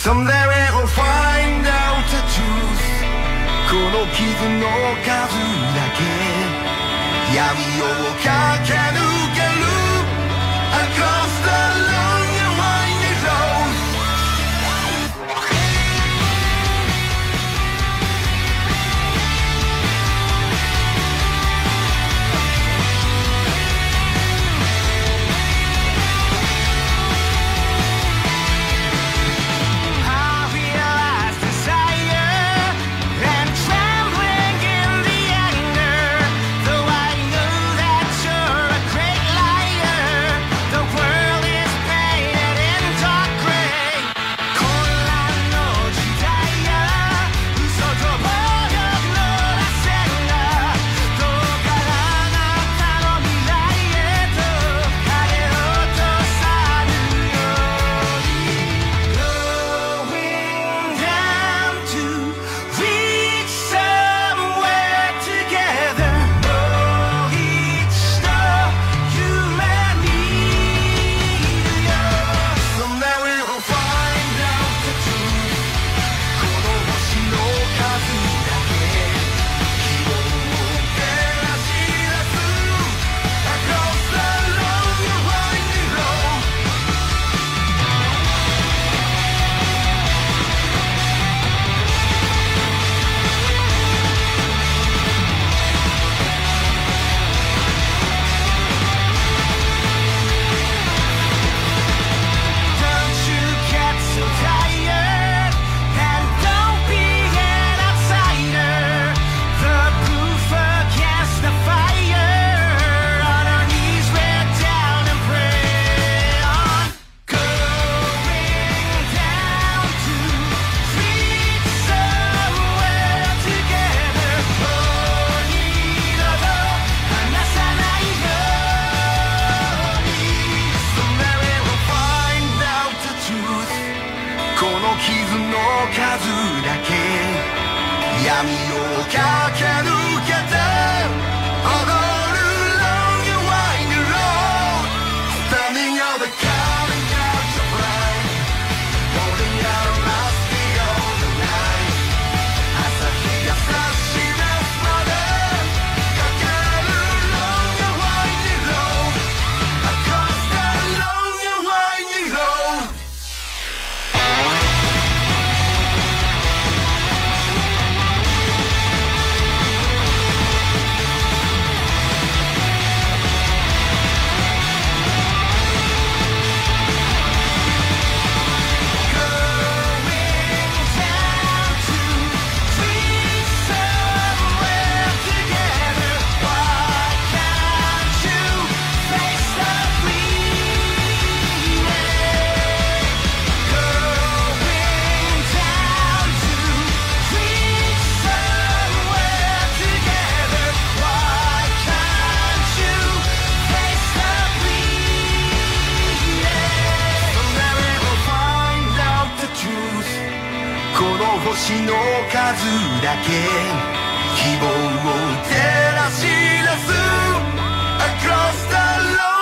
Someday we'll find out the truth この傷の数だけ闇を駆け抜ける Across the long and winding road星の数だけ希望を照らし出す Across the road